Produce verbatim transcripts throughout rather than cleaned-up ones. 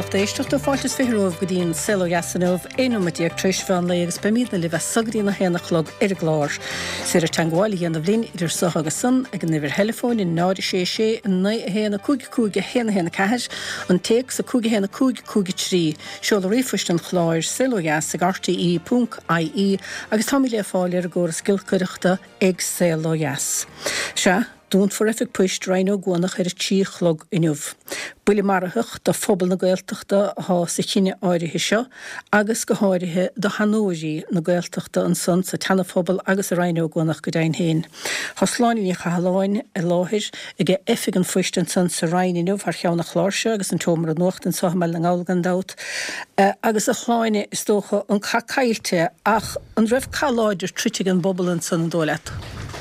Éisteach do fáiltas firómh go dtíon Silo Yasanov énomadiaag tríis bhean le agus beimiad na le bheith sagdaí na héna chlog ar a gláir. Séar teangáil héana bhlín idir soth agus san ag an nifir telefón in náiri sé sé an na héana cúige cúige héna héna caitheir an téic sa cúige héna cúige cúige trí. Seola rifuist an chláir Silo Yas ag r t e dot I E agus táí le fáil ar a ggóra scilcuireachta ag Silo Yas. Se dún forifig puist reino gwanach ar a tí chlog inniuh. Buli marthach do phobal na gaeltachta há sa chinne áirithe seo, agus go háirithe do hanóí na gaeltachta an son sa tanna phobal agus a reino gwanach go dain héin. Tá sláinní ní chahaláin a láthir ag e effig an fuist an son sa rein inniuh ar cheanna chláirse agus an tómar an nuacht an sohamel an álagan dát. Uh, agus a chláine is tócha an cacailte ach an raibh cáláidir tritig an bobal an son an dólet.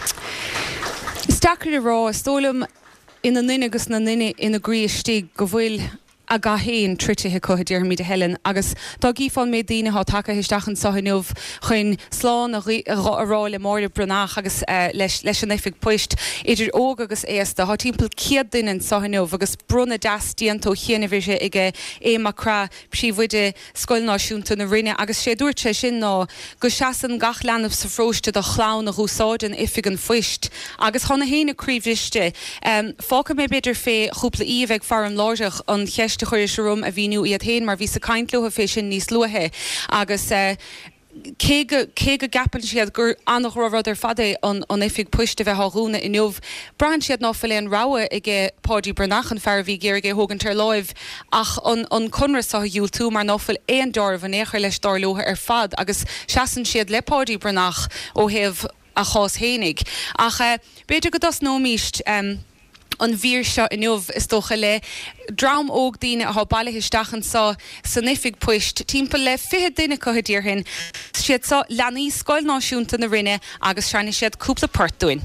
Stakir rá stólam ina nine agus na nine ina gríistí go bhfuil a gahéin tritithe coidir mí de helen agus tá gífáin mé daine há take histeachchan sahanmh chuin sláán a ráile mór brunach agus uh, leis, leis an effig puist idir óg agus éasta há timppel ciad duine sahanmh agus brunna dastíantó chéanahise ige é macra sí bhuiide scoilnáisiúnta na rinne agus sé dúirte sin ná go seaan gach leanamh sa fróiste do chlán a húsáidin ifig an fuist agus hána héna críomhiste um, fáca mé beidir fé chúpla íomh ag far an láireach an cheist de chuir serum a bhíú iad héin mar bhí sa caiintluha fé sin níos luathe agus cé go gapan siad gur annach rud ar fada an ifig puiste bheith háúna inniuh brain siad ná filéon ráha ige pádí brnach an fear bhí géir ige hógan tar láimh ach an conra sa dúil tú mar nófuil éon dar van éair leis darlótha ar fad agus seaan siad le pádí brnach ó heh a chás hénig ach beidir go das nómíist um, an bhír seo inniuh is dócha le drám óg daine a bailithe stachan sa sanifig puist timppla le fiche duine cothidír hin siad sa leanaí scoilnáisiúnta na rinne agus seanna siad cúpla pártúin.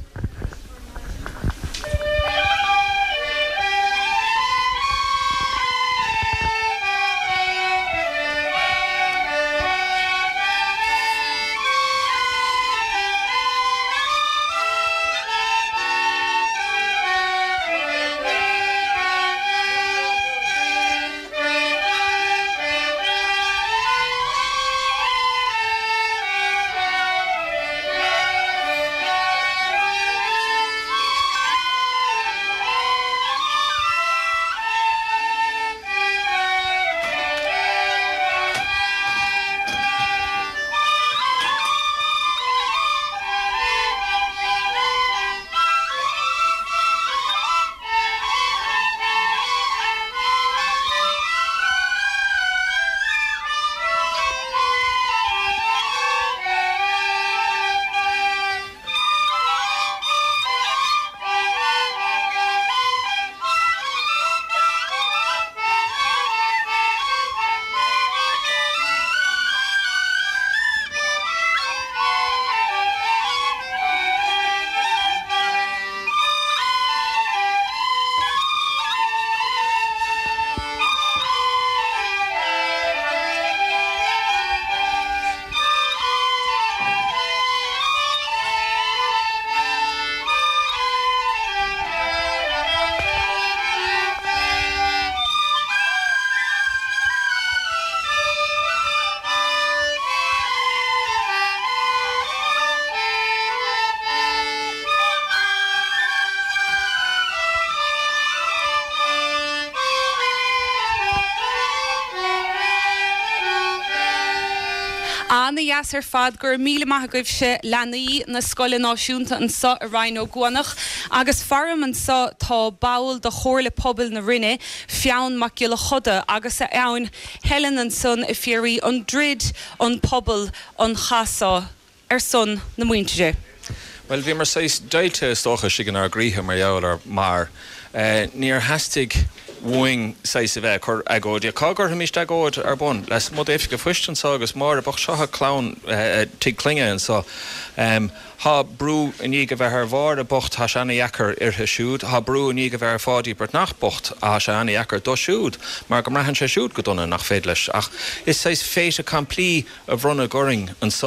Anna Yasser fad gur míle maith goibh se leanaí na scoile náisiúnta an sa a rein ó Gwanach agus farim an sa tá bail do chóirla pobl na rinne fiann mac le choda agus a ann Helen an son i fiarí an drid an pobl an chasa ar son na muinteide. Well, bhí mar seis dailte stocha sigan ar gríthe mar jaall ar mar uh, níor hastig wing seis a bheith chur agóid. Cágur ha míist agóid ar bun leis mod éifig go fuistan sa agus mar a bach seotha clán uh, tig clinge an sa. Um, ha brú in í go bheith ar bhar a bocht ha se anna iachar irthe siúd, ha brú in í go bheith ar fádí bert nach bocht a se anna iachar do siúd, mar go mrahan se siúd go donna nach féad leis. Ach, is seis féit a camplí a bhrunna goring an sa.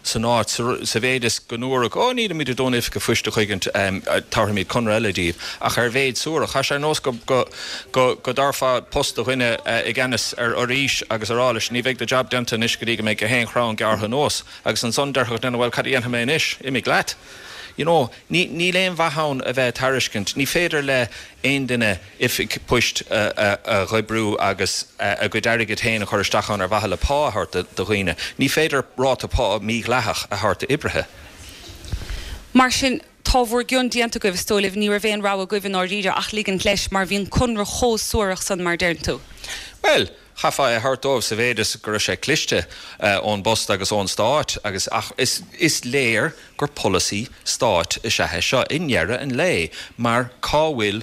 san áit sa bhéidir go nuair ó ní míidir dónah go fuiste chuigint tarmid conreladíh a chu bhéid súra cha sé nós go go go darfa post chuine i gceannas ar orís agus arális ní bheith de job denta is go dtí go méid go héon chrán geartha nós agus an son dearcha duna bhfuil cadíon mé inis imi gleat. You know, ní ní léon bhathán a bheith tariscint, ní féidir le aon duine ifig puist a roibrú agus a go deirigh téanana chuir stachan ar bhatha le páthart do chuoine. Ní féidir ráta pá mí lethach a thart ibrithe. Mar sin tábhar gion dianta go bh stóilh ní ar bhéon rá a go bhn áíide ach lígan leis mar bhíon chunra chósúireach san mar deirn tú. Well, chafa a hartómh sa bhéidir gur sé cliste ón bost agus ón stáit agus ach is is léir gur policy stáit is sethe seo inhearra an lé mar cáhfuil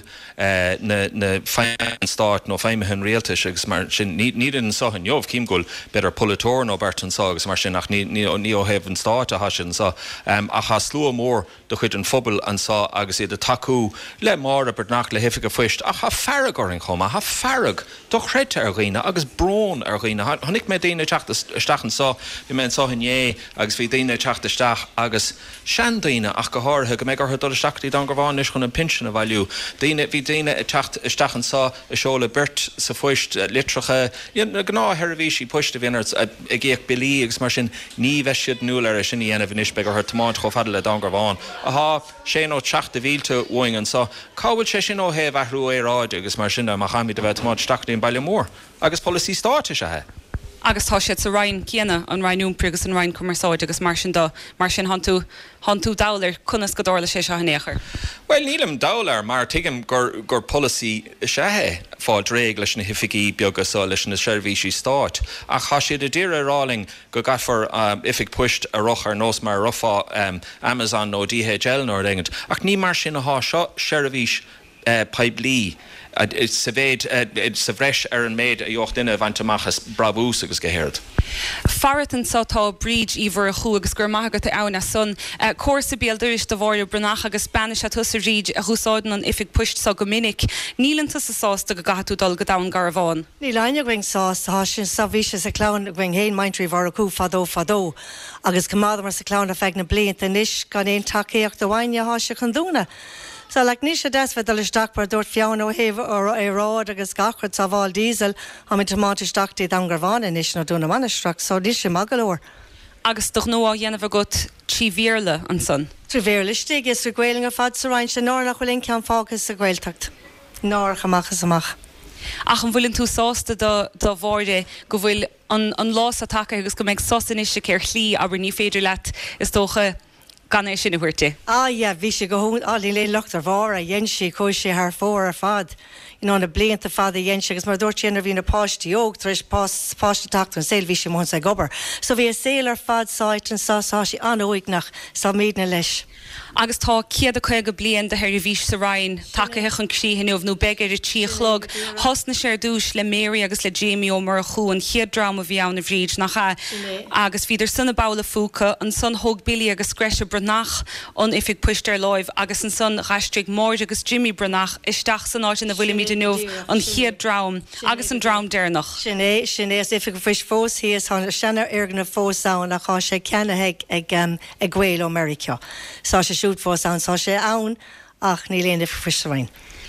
na na féin stáit nó féimethan réaltais agus mar sin ní an sohan jobh cím gúil beidir polytór nó bert an sa agus mar sin nach ní ní ó hebh an stáit a hasin sa a cha slú mór do chuid an phobal an sa agus iad a taú le mar a bert nach le hifiige fuist a cha ferrag ar an chuma a cha ferrag do chréite ar ghoine agus brón ar ghoine hannig mé daine teachta sa bhí men sáhan é agus bhí daine teachta isteach agus sean daine ach go háthe go méid gur do isteachtaí don go bháin is chun an pinsin a bhailiú daine bhí daine techt isteachan sa i seola bert sa fuist litracha na gnáthir a bhí sí puiste bhíart a ggéoh bilí agus mar sin ní bheith siad nuúil ar sin dhéanamh inis be gur tomáint cho fada le don go bháin aá sé nó teachta bhílte uing an sa cábhfuil sé sin ó héh ahrú é ráide agus mar sin mar chaimiid a bheith tomáint steachtaí bailile mór agus policy státe se he. Agus tá siad sa Ryan céanna an Ryanúmpri agus an Ryan cumarsáid agus mar sin do mar sin hanú hanú dáir chunas go dála sé se hanéair. Well nílam dálar mar tuigim gur gur policy sethe fá dréig leis na hifií beaggasá leis na seirbhísí stáit a cha siad a ddír aráling go gafar um, ifig puist a roch ar nós mar rofa um, Amazon nó D H L nó engant ach ní mar sin a há seo seirbhís uh, paiblí. It's sa bhéid it's sa bhreis ar an méid a dheocht duine bhaintach brabús agus go héirt. Faratan sátá bríd íhar a chu agus gur maigad a anna son cuasa béalúis do bhir brunach agus Spanish a tusa ríd a chusáidan an ifig puist sa go minic nílananta sa sásta go gaú dul go dam gar bháin. Ní leine going sás há sin sa bhí sa clán going héin maintrí bhar acu fadó fadó agus gomáda mar sa clán a feag na blianta níis gan éon takeíocht do bhaine há se chun dúna. So like ní sé des fed isteach bar dúirt fiann ó héh ó é rád agus gachard sa bháil dísel ha mit tomátis dachtí an gurháin is nó dúna manisteach, so ní sé magalóir. Agus do nó á dhéanamh got tíhíle an son. Tríhhéirlistí is gréling a fad sa rein se ná nach chulinn cean fágus sa ghiltacht. Ná chamachchas amach. Ach an bhfuiln tú sásta do bhide go bhfuil an lás a take agus go méid sosan is se céir chlí aber ní féidir leat is dócha gan é sin na bhuiirte. Ah, yeah, bhí sé go hún á lí lecht ar bhar a dhéon sé chuir sé th fór ar fad. You know, na blianta fad a dhéon sé agus mar dúirt sin ar bhí na páistí óg tar éis páiste tacht an saoil bhí sé mún sa gobar. So bhí a saoil ar fad sáit an sá sá sé an óignach sa méad na leis. Agus tá ciad a chuig go blion de heir bhís sa Ryan takethe an críhineh nó begur i tíchlog hosna sé dúis le Mary agus le Jamie ó mar chu an chiad drama bhí an na bhríd nach cha agus bhíidir sanna bála fúca an son thug bilí agus screise Brnach an ifig puistir láimh agus an son raistrig mór agus Jimmy Brnach isteach san áit in na bhfuil míidir nuh an chiad dram agus an dram déirnach. Sinné sinné ifig go fis fós híos an sena argna fósáin nach chá sé cenathe ag ag ghail ó America. Sá sé siút fós an sá sé ann ach ní léon ifig frisahain.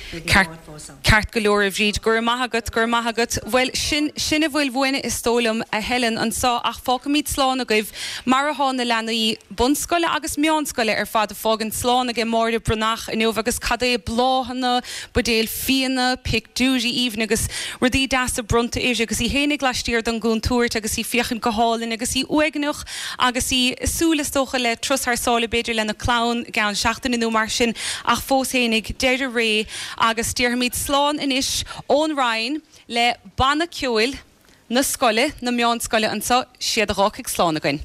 Ceart go leor a bhríd gur maithagat gur maithagat bhfuil sin sinna bhfuil bhuaine is tólam a helan an sá ach fága míad sláán a goibh mar a hána lenaí bunscoile agus meánscoile ar fad a fágan sláán a go mór de Brnach in nuamh agus cad é bláhanna budéal fianna pic dúí íomh agus rudí deas a brunta éis agus í hénig leistíir don gún túirt agus í fiochan go hálinn agus í uignach agus í súlastócha le trusthar sála beidir lena clán gan seachtain inú mar sin ach fós hénig deidir ré agus tíorhamíd sláán inis ón Ryan le banna ciúil na scoile na meánscoile ansa siad a rácaigh sláán againn.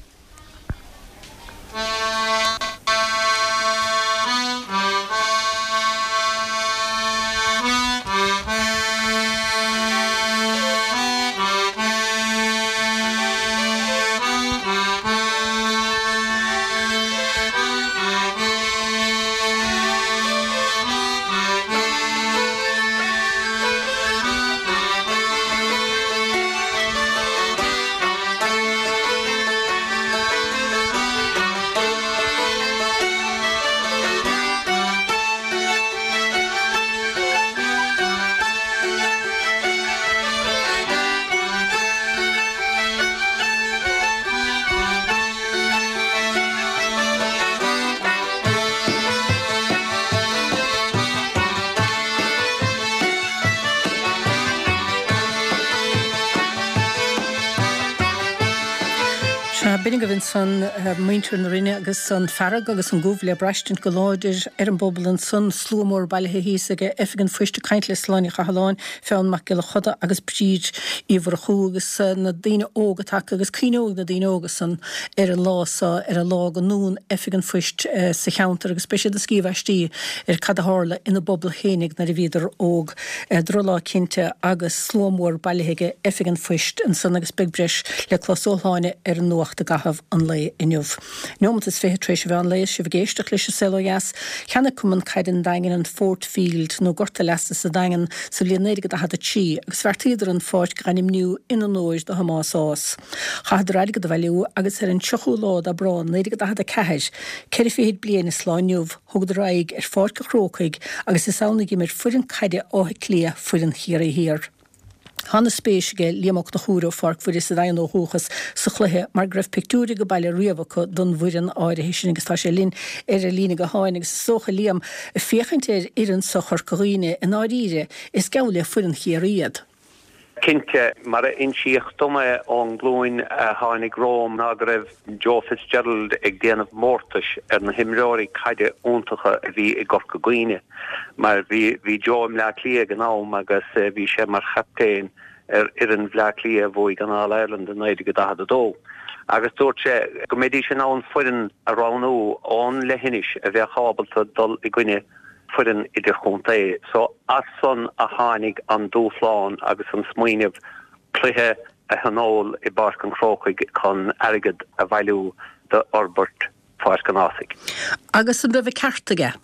bin go bhín san muintear na rinne agus san ferrag agus an gúbhile breistin go láidir ar an bobbal an sun slúmór bailithe hísaige effigan fuiste caiintle sláinne chaáin feann mac go le choda agus bríd íomhar chu agus na daine ógatach agus cíóg na daine ógus san ar an lása ar a lá an nún effigan fuist sa cheantar agus speisi a scíbhaistí ar cad hála ina bobbal chénig na bhíidir óg drolá cinnte agus slúmór bailithe effigan fuist an san agus begbreis le chlásóláine ar an nuachta gahabh an lei inniuh. Nómat is fé trééis bheith an lei si bhgéisteach leis selojas, cheanna cuman caidan daingen an Fort Field nó gorta lesta sa daingen sa líonéige a had a tí, agus bhartíidir an fáit ganim niu in an nóis do Hamas ás. Chaidir aige do bhiliú agus ar an tiochú lád a brán néige a had a ceis, ceir féad bliana is láinniuh, thugad raig ar fáit go chrócaig agus is saonaigh mar fuirin caide áthe clia fuirin hir a hir. Hanna spéisige líamach na chúra farc fuidir sa dain ó thuchas sa chluthe mar greibh pictúra go baile riamhacha don bhuiirean áire héisisin agus tá sé lín ar a lína go háin agus socha líam a féchaint ar iran sa chorcaghine in áíre is gaula fuirin chiaríad. Kinte mar insíocht dumme an glúin a hánig Róm ná go raibh Joe Fitzgerald ag déanamh mórtais ar na himráí caide úntacha a bhí i Gorcaghine, mar bhí bhí Joe im leat lia gnám agus bhí sé mar chaptéin ar ar an bhleat lia bhuaig an All Ireland in éidir go dahad a dó. Agus dúirt sé go méidí sin án fuirin a ránú ón lehinis a bheith chábalta dul i gcuine fuirin idir chuntaí. So as son a hánig an dúfláán agus an smuoineh cluthe a hanóil i barc an chrócaig chun airgid a bhailú de Orbert Fáiscanásig. Agus an bheith ceartaige?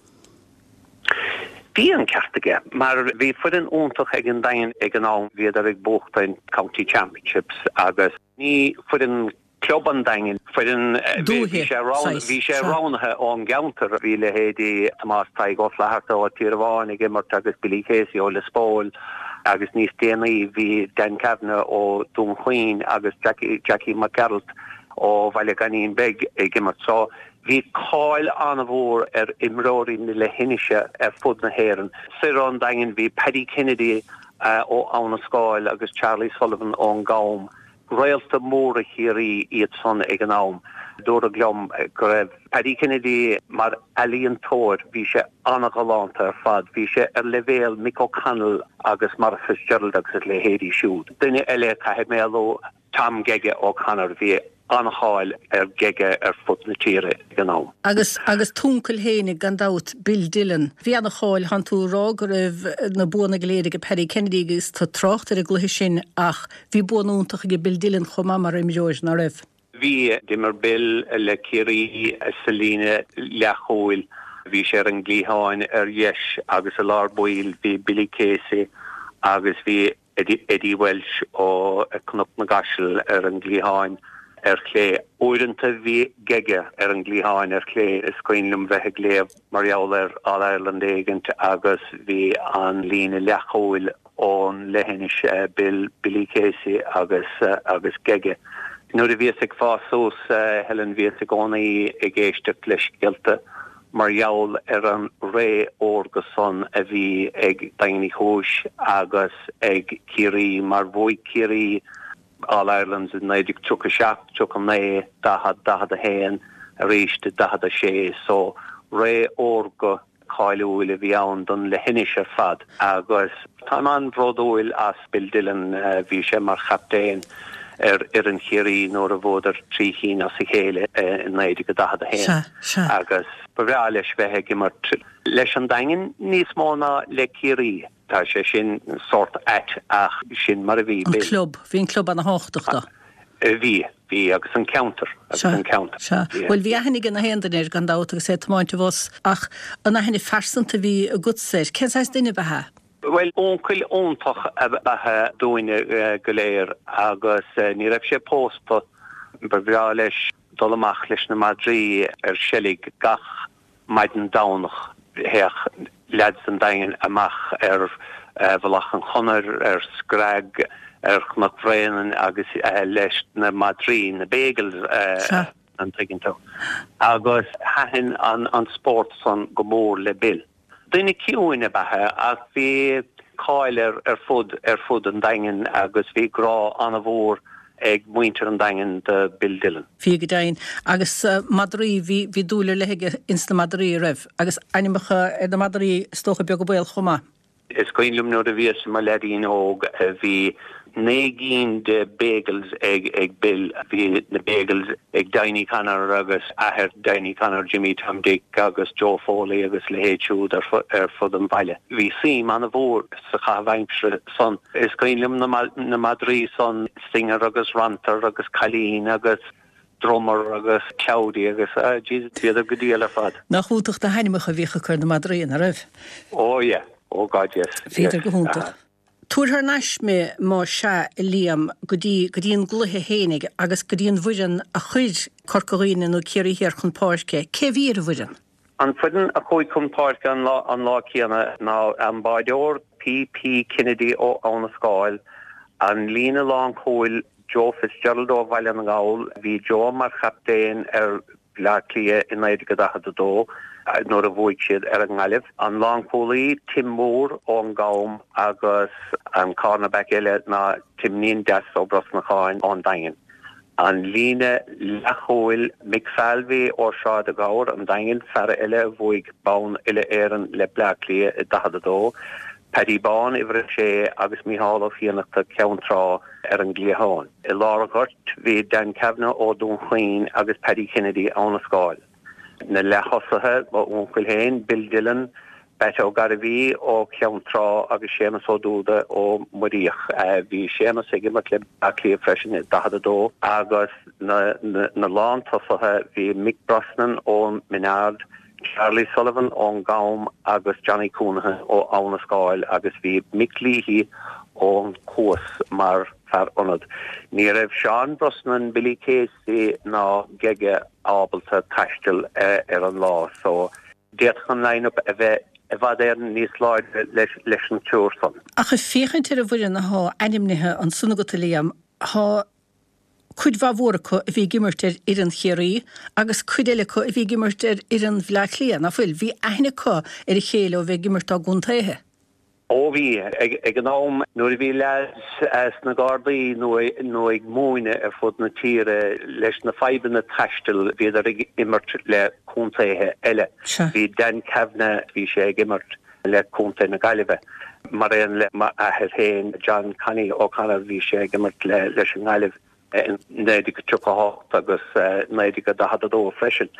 Bhí an ceartaige, mar bhí fuirin úntach ag an dain ag an án bhíad ar ag buachtain County Championships agus ní fuirin club an dain fuirin bhí sé ránathe ón geantar a bhí le héadí Tomás Taig os leharta ó Tíorháin ag immart agus Billy Casey ó Lisbóil agus níos déanaí bhí Dan Kavanagh ó Dúnchuin agus Jackie, Jackie McGarrett ó Bhaile Ganín Beg ag immart. So hí cáil an bhór ar imróí na le hinise ar fud na héireann. Sir an dain bhí Paddy Kennedy uh, ó Anna Scáil agus Charlie Sullivan ón Gaum. Réalta móra chiaí iad son ag an nám. Dúir a gleom go raibh Paddy Kennedy mar alíon tóir bhí sé anna galánta ar fad, bhí sé ar levéal Mick O'Connell agus mar Fitzgerald agus le héadí siúd. Duine eile caithfid méló Tom Gege O'Connor bhí anháil ar gege ar fut na tíre gná. Agus agus túncail hénig gan dát Bill Dillon. Bhí anna cháil han tú rá go raibh na buna goléide Paddy Kennedy agus tá trocht ar a gluthe sin ach bhí buúntaach go Bill Dillon chomá mar im George na raibh. Bhí dimmer Bill le Curie Selina lechóil bhí sé an glíháin ar dheis agus a lárbuil bhí Billy Casey agus bhí Eddie, Eddie Welsh ó Cnop na Gaisiil ar an glíháin ar clé. Uiranta bhí gege ar an glíháin ar clé is cuinlum bheith léamh marall ar All Ireland éigent agus bhí an lína lechóil ón lehinis uh, Bill, Billy Casey agus, uh, agus gege. Nuair a bhíos ag fásús uh, Helen bhíos ag ónaí ag éisteach leis gialta marall ar an ré órgason a bhí ag daoine chúis agus ag cirí mar bhuaig cirí All Ireland in éidir tuach a seach, tuach a né, dahad, dahad a héan, a réiste, dahad a sé. So ré órga cáilúil a bhí ann don le hinis ar fad. Agus tá an brodúil as Bill Dillon uh, bhí sé mar chaptéin ar ar an chiaí nóair a bhód ar trí hín as i chéile uh, in éidir go dahad a héan. Agus bhreá leis bheithe gimmart leis an daingin níos móna le ciaí. Tá sé sin sort et ach sin mar a bhí. An club, hín club an a háchtachta. Bhí, bhí agus an counter. Agus an counter. Well, bhí ahannig an a hendanir gan dáta agus é tomáinte bhos ach an a henni farsanta bhí a gutséir. Cén sáis duine bethe? Well, óncail óntach a bethe dúine uh, go léir agus uh, ní raibh sé pósta bhreá leis dul amach leis na Madrí ar selig gach maidin dánach heach lads an dain amach ar uh, bhalach an chonar ar scrag ar chmachréan agus uh, leis na Madrí na bagel uh, sure. An tegintó. Agus hahin an, an sport son gomór le Bill. Duine ciúine bethe ach bhí cáil ar, ar fud ar fud an dain agus bhí grá an a bhór ag muinter an dagen de Bill Dillon. Fi dain agus uh, Madrí hí hí dúler leige insta Madrí ref agus animacha e de Madrí stocha beag beil choma. Is coinlum no de vies ma ledin og vi negin de bagels ag ag Bill vi de bagels ag Danny Connor agus aher Danny Connor Jimmy Tom Dick agus Joe Foley agus lehéú er er for dem baile. Vi si man a vor sa cha veinsre son is coinlum na na Madrí son singer agus ranter agus Colleen agus drummer agus Claudia agus uh, Jesus the good deal of fad. Nach hútach de heinimecha vicha chur na Madrí in ref. Oh yeah. Oh God, yes. Féidir go húnta. Túr haar neis me má se Liam godí godíon gluthe hénig agus godíon bhuian a chuid corcoíine nó céirí hir chun páirce. Cé bhí a bhuian? An fudin a chuid chun páirce an lá an lá céanna ná an baideor P P Kennedy ó anna scáil an lína lá chuil Joe Fitzgerald ó bhaile an gáil hí Joe mar chaptéin ar bhleaclia in éidir go dachad dó. Nor a bhuaig siad ar an ngalibh. An lángpólaí Tim Moore ón gám agus an cornerback eile na Timnín Des ó Brosnacháin ón daingen. An líne lechóil Mick Falvey ó seo de gáir an daingen fer eile bhuaig bán eile éan le bleaclia i dachad dó. Paddy Bán iwre sé agus Mihal ó fianachta ceantrá ar an gliaháin. I láragart bhí Dan Kavanagh ó Dún Chuin agus Paddy Kennedy ón a scáil. Na lechosathe ba úncail héin Bill Dillon bete ó Gardaí ó ceantrá agus sémas ó dúda ó muíoch bhí sémas ige mar le a clíomh freisin i dachad dó agus na na lán tosathe bhí Mick Brosnan ó Minard, Charlie Sullivan ón gám agus Johnny Coonahan ó Ána Scáil agus bhí Mick Leahy ón Cuas mar far onad. Ní raibh Sean Brosnan Billy Casey ná geige ábalta taistil ar an lá, so déad chun line-up a bheith a bhd ar níos láid leis an túr son. A chu féchan tir a bhuian na há animnithe an sunna go Liam há chuid bhhóracha a bhí gimirtir ar an chéirí agus chuidéilecha a bhí gimirtir ar an bhleaclia na fuil bhí aithnecha ar a chéile ó bheith gimirtá gúntaithe. Ó bhí ag an nám nuair a bhí leis as na Gardaí nó nó ag múine ar fud na tíre leis na feibanna taistil bhí ar immert le cúntaithe eile. Bhí Dan Kavanagh bhí sé ag immert le cúntaithe na Gaillimhe. Mar éan le ahir héin John Connie ó Conor bhí sé ag immert le leis an Gaillimh in néidir go tucahácht agus néidir go dahadadó freisin.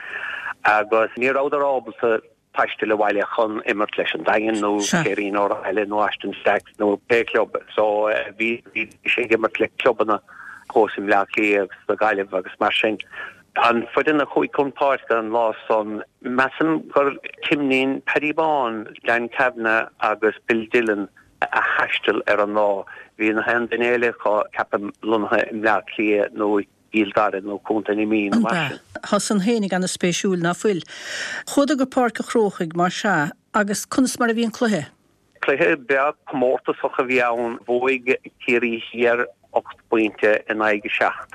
Agus ní ráidir ábalta taistil a bhaile chun immert leis an daingen nó céirín ó eile nó Ashton Stacks nó P-club. So bhí sé immert le clubbanna cósim leaclí agus na Gaillimh agus mar sin. An fudin a chuig chun páirce an lá son measam gur Timnín Paddy Bán, Dan Kavanagh agus Bill Dillon a haistil ar an lá. Bhí na hen den éile capam lunathe im leaclí nó íldare nó cúntaí mín mar sin. Has an hénig an a spéisiúil na fuil. Chud a gur páirce chróchaig mar se agus cunas mar a bhíon cluthe. Cluthe beag mórtas a bhí ann bhuaig céirí hir ocht pointe in aige seacht.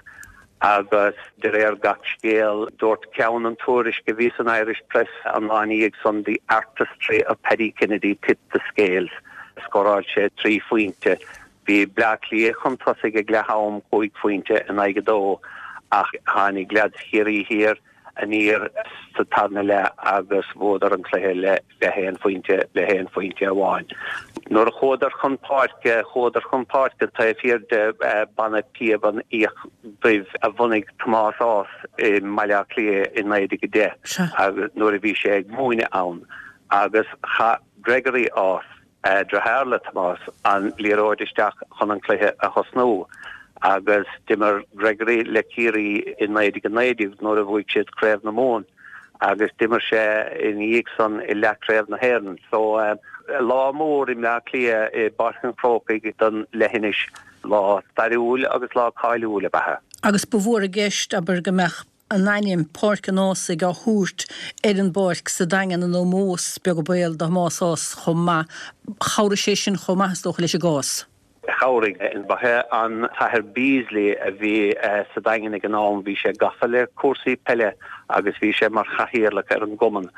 Agus de réir gach scéal dúirt ceann an túris go bhís an Irish Press an láníag son the artistry of Paddy Kennedy tipped the scales. Scoráil sé trí fointe. Bhí bleaclí chun tosaigh ag leathm chuig fointe in aige dó ach hánig glead chéirí hir a níor sa tarna le agus bhdar an cluthe le le héan fointe le héan fointe amháin. Nuair a chódar chun páirce chódar chun páirce tá fíor de banna píaban íoch bríomh a bhunaigh Tomás Ás i maileaclí in éidir go dé agus nuair a bhí sé ag múine ann agus cha Gregory Ás Uh, Draharla Tomás an líróidisteach chun an cluthe a chosnú agus dimmer Gregory le círí in néidir go néidir nóair a bhuaig siad craibh na món agus dimmer sé in íagson i le craibh na héan. So uh, lá mór im le clia i barchan crópaig don lehinis lá stariúil agus lá cáiliúil a bethe. Agus bhór a gceist aber gombeach an naim páirce násaigh a thuairt ar an báirc sa daingan an ó mós beag go bail do másás chomma chaura sé sin chomma stocha leis a gás. Chaurig in bathe an Tahir Beasley a bhí sa daingan ag an nám bhí sé gafa le cuasaí pelle agus bhí sé mar chahiarlach ar an goman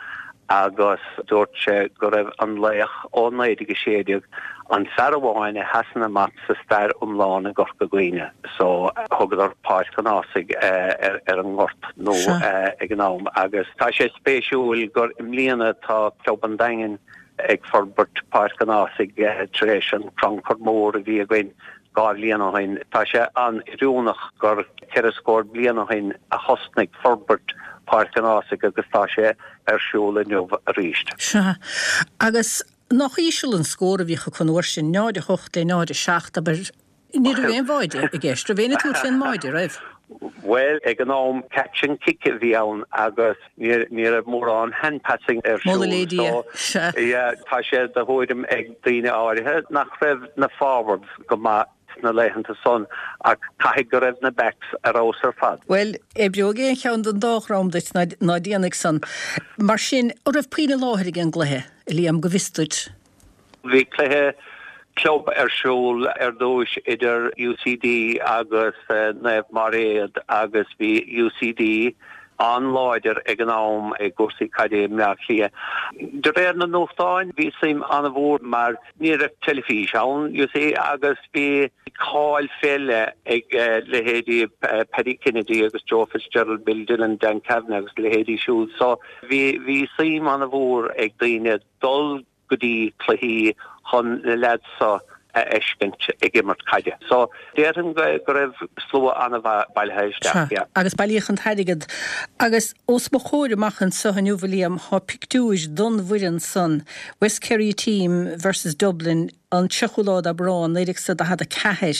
agus dúirt sé go raibh an léach ónaidige séideag an fearháine hasanna mat sa stair umlána gorca gcuine, so thugad ar páis canásig ar ar an ngort nó ag an nám agus tá sé spéisiúil gur im líana tá ceoban daingen ag forbert páis canásig tréis an Frankfurt mór a bhí a gcuin gá blianahain. Tá sé an iúnach gur ceir scór blianahain a hosnig forbert páis canásig agus tá sé ar siúla nuamh a ríist. Se agus nach ísisiil an scór a bhícha chun uair sin náide hocht le náide seach, aber ní bhéon bhaide i gceist, a bhéna tú sin máide raibh. Well, ag an nám catching kick bhí ann agus ní a mór an handpassing ar siúl. So, yeah, tá sé de hóidim ag daoine áirithe nach raibh na forward go má na leihananta son ach caithfidh go raibh na backs ar ós ar fad. Well, é beag é cheann don dárám deit ná déananig san. Mar sin, ó raibh prína láthir an gluthe i líam go bhistúid. Bhí cluthe club ar siúl ar dúis idir U C D agus uh, Naomh Maréad agus bhí U C D an láidir ag an nám ag gúsaí caidé meach lia. De réir na nóchtáin bhí sim an bhór mar ní raibh telefís ann, you see, agus bhí cáil féile ag uh, lehéadí uh, Paddy Kennedy agus Joe Fitzgerald, Bill Dillon, Dan Kavanagh agus lehéadí siúd. So bhí bhí sim an bhór ag daoine dul gotí cluichí chun le lead sa eiscint ag immert caide. So déirn go raibh slua anna bailtheisteach. Agus bailíochant heidigad agus os mo chóir machchan sa hanniu bhliam há pictúis don bhuian san West Kerry team versus Dublin an Tsecholád a Brán éidir sa da had a cahéis.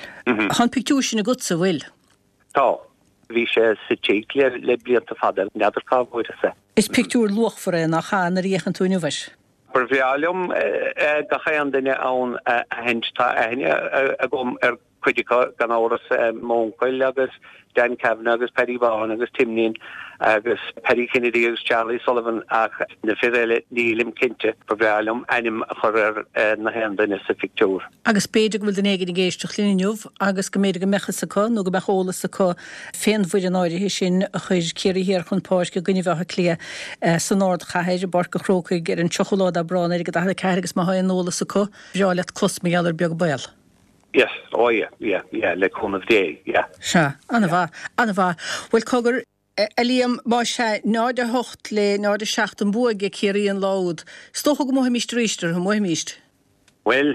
Han pictúis sin a gut sa bhfuil. Tá. Bhí sé sa tíig le le blianta fada neidir cá bhuiide sa. Is pictúr luachfara nach chaan a riechan túniu bheis. Per bhealum ga chéan duine ann a hentá aine a gom ar cuidiá gan áras móncail agus Dan Kavanagh agus Paddy Vaughan agus Timnin agus Paddy Kennedy agus Charlie Sullivan ach na firile nílim cinte per bhealum anim chur ar na chéan duine sa pictúr. Agus beidir bhfuil den éigen géisteach líniuh agus go méidir go mechas acu nó go becholas acu féin bhuiid an áirithe sin a chuir céirí hir chun páis go gine bheitha clia san náird chahéidir bar go chrócaig ar an Tsecholád a Brán éidir go dtha ceirgus má hain nólas acu bheálat cosmial ar beag bail. Yes, oh yeah, yeah, yeah, le cún of day, yeah. Se, anna bha, anna bha. Well, cogur, Eliam, má se náide hocht le náide seacht an buag ag céirí an láud. Stocha go móthaim íst ríistir, ha móthaim íst? Well,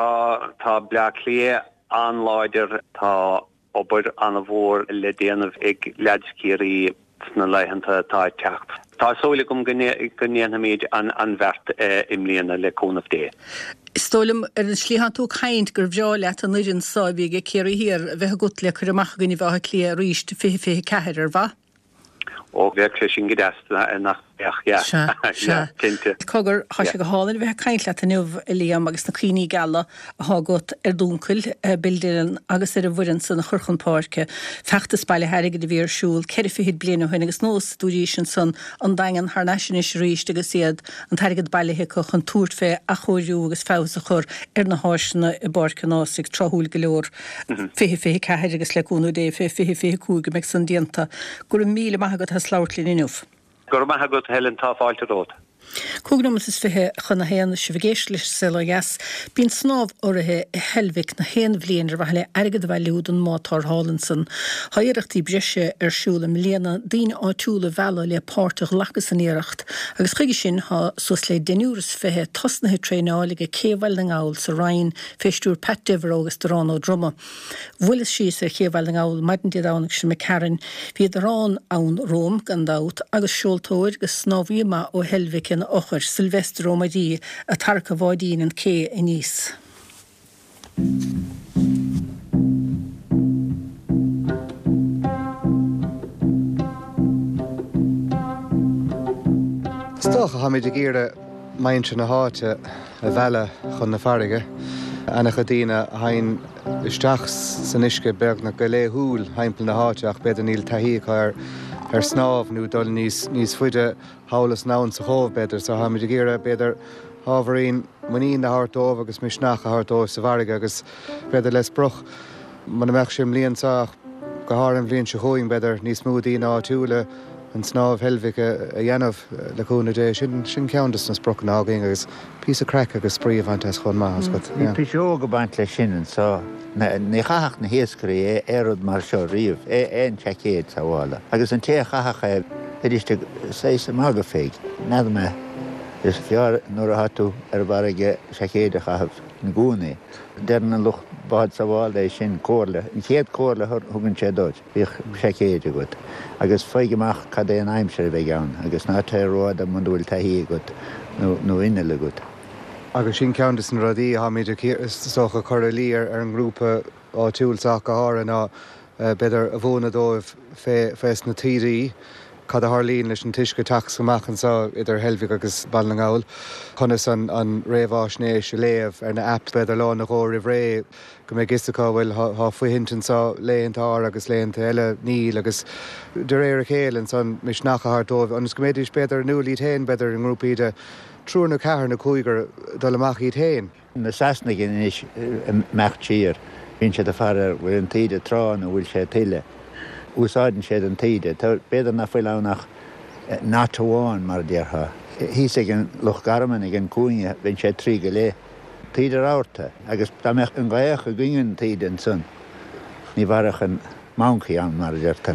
tá tá bleach lia an láidir tá obair an a bhór le déanamh ag leadcéirí na leihananta tá teacht. Tá sóla gom gnéanamid an an bhert im líana le cún of day. Stolim ar an slíhan tú chaint gur bheáil at an irin sábhí ag céirí hir bheith gut le chur amach gine bheitha clia ríist fi fi ceir ar bha? Ó bheith clé sin gidasta nach beach, yeah. Tinte. Cogur, há sé go hálainn bheith chaint le tanniuh Liam agus na cíní gala a hágat ar dúncail bildiran agus ar a bhuian san na churchan páirce feachtas baile heirige de bhíar siúil ceir fihid bliana chuin agus nós dúrí sin san an daingan th naisinis ríist agus iad an tairigad bailithe chu chun túirt fé a chóirú agus fása chur ar na háisina i barca násig trothúil go leor fihi fihi ceir agus leúnú dé fé fihi fihi cúga meid san dianta gur míle maithagad has láirtlín inniuh. Gur maithagad helen tá fáilte ród. Cúgnamas is fithe chuna héan si bhgéis leis selas, bín snáb orthe i helvic na héan bblion ar bhaile agad bheith leúdan mátar Hallinson. Thaireachtaí breise ar siúla mléana daoine áitiúla bhela le páirteach lachas an éireacht, agus chuige sin há sos le denúras fithe tosnathe tréálaige céhhail na ngáil sa rain féistúr Pat Dever agus Dorán ó Droma. Bhuilas síos ar chéhhail na ngáil maidan diadánaach sin McCarran, bhí Dorán ann Róm gan dát agus siúltóir agus snábhíama ó helvic an ochar Sylvester Romadí a tarca bháidín an cé in níos. Stocha ha méid géire maintse na háte a bhela chun na farige. Anna chadína hain isteach san isce berg na go léthúil heimpel na háte ach beidir níl taíí ar ar snáb nó dul níos níos fuide hálas nán sa chomh beidir, so ha méid géire beidir hábharín muín na háirtómh agus misneach a háirtó sa bharige agus beidir les bruch. Man meach sim líon saach go háir an bblionn se chuing beidir níos smúdaí ná túúla an snáb helmhic a dhéanamh leúna dé sin sin ceantas na sprochan ágin agus pí a crack agus spríomhaint as chun más. Ní pisó go baint le sinan sá ní chaach na héascarí é airad mar seo riomh é éon teicéad sa bhála. Agus an té chacha éiste sé sa mága féig. Nada me is fiar nuair a hatú ar barige teicéad a chahabh na gúnaí. Dearna lucht bád sa bháil é sin cóirla. An chéad cóirla thugann sé dóid, bhíoh teicéad a gud. Agus feigeach cad é an aimseir bheith ann, agus ná té rád a man bhfuil taí gud nó ine le gud. Agus sin ceantas an rodí ha méidir socha chorelí ar an grúpa á túúlteach go háir ná beidir a bhna dóibh fés na tíí, cad a Harlín leis an tuisce tax goachchan sa idir helmhic agus Ballingáil. Conas an an réomhásnééis se léamh ar na app beidir lá na ghóir ré go mé gisteá bhfuil há faohintan sa léontá agus léonnta eile níl agus de réir a chéalann san mis nachthart dóibh agus go méidir beidir nulí tain beidir an grúpaide trúr na cehar na cúigar dul amach iad tain. Na sasna gin is mecht tír, hín sé a fear bhfuil an tíide trán a bhfuil sé tuile. Úsáidan séad an tíide, tá beidir na foiil annach nátaháin mar deartha. Hí sé gin luch garman ag an cúine bhín sé trí go lé. Tíidir áirta, agus tá meach an gaiach a gingin tíide an sun. Ní bharach an máncaí an mar deartar.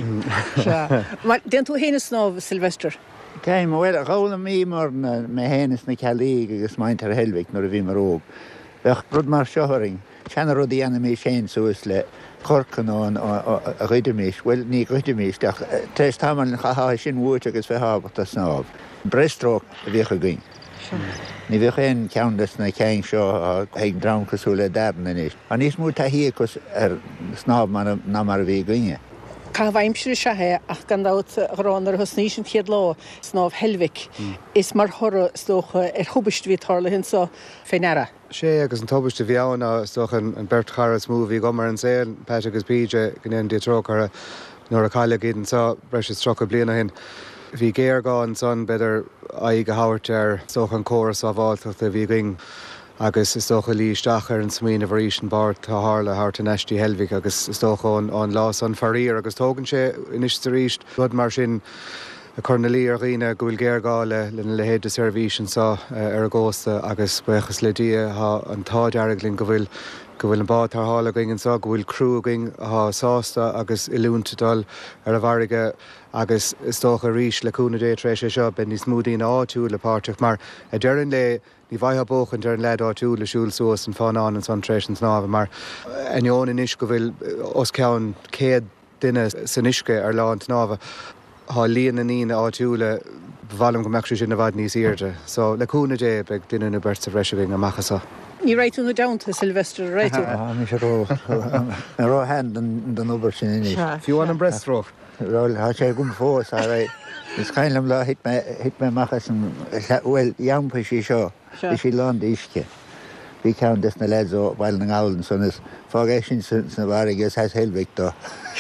Den tú héna snáb Silvester? Keim bhfuil a gála mí mar mé héananas na cealaí agus maint ar helmhic nuair a bhí mar óg. Bheith brud mar seoring, seanna rudí anna mé sé suas le corcan a riidirmís, bhfuil ní riidirmís, tééis táman chaá sin bhúte agus bheith hábhat a snáb. Breistróch a bhíocha gin. Ní bhíoch éon ceandas na céin seo ag dramcasú le dearna inis. An níos mú taí cos ar snáb ná mar a bhí gine. Cá bhaimsir sethe ach gan dát ránar thus níos an chiad lá snáb helmhic is mar thora slócha ar chubaist bhí tharla hin sa féinara. sé agus an tobaiste bheanna stochan an Bert Charras múví gomar an saoil, Pat agus Bíide gnéon détróchar nuair a caiile géan sa breis is trocha bliana hin. Bhí géir gáin san beidir aig go háirt ar stochan córas á bháilteachta bhí ging agus is stocha líisteach ar an smín a bhríéis an bar tá hála thart an eistí helmhic agus is stocha an lás an farír agus tógann sé inis ríist bud mar sin a chunalí ar riine go bhfuil géirgáile lena le héad a servísin sa ar agósta agus buchas le dia an táidearagling go bhfuil go bhfuil an bád tar hála gingin sa go bhfuil crúging a sásta agus ilúntadal ar a bharige agus is tócha ríis leúna dé trééis sé seo ben ní smúdaín áitiú le páteach mar a dearan le ní bhaithe bóchan ar an lead áitiú le siúil suas an fáán an san trééis an snáb mar anion inis go bhfuil os ceann céad duine san isce ar lá an snábha. Tá líon na nína áitiúla bhhailm go meachú sin na bhd níos irde. So leúna dé beag duine na bert sa bhreising a machchasa. Ní réitú na damta Silvester réitú. Mí sé rá hen den obair sin inis. Fiúáin an breistroch? Ráil há sé gún fós a ré. Is caiinlam le hit me machchas an bhfuil jaampa sí seo, i sí lá isce. Bhí ceann des na leid ó bhil na gálan son is fágéis sin na bharige has helmhic dó.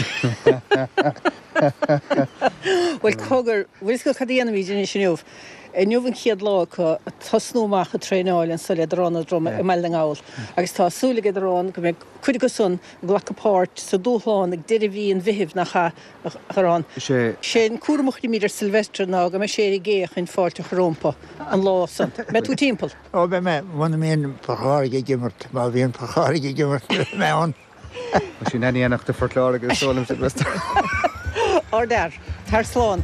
Well cogur bhuiis go chadíana bhí sin sinniuh. Nniuhann chiad lá chu tasnúach a tréáil an sul ránna drom i meile gáil. agus tá súlaige rán go mé chuide go sun glachapát sa dúláán ag deidir bhí an bhíhih nach charán. sé an cuaramachí míidir Silvestre ná go me sé i ggéach in fáilte chrómpa an lásan. Me tú timppel? Ó be me bhna mén pacháige gimmert má bhíon pacháige gimmert meán. sin naíanaach de fortláir agus sólam Silvestre. Or der, tar sláán.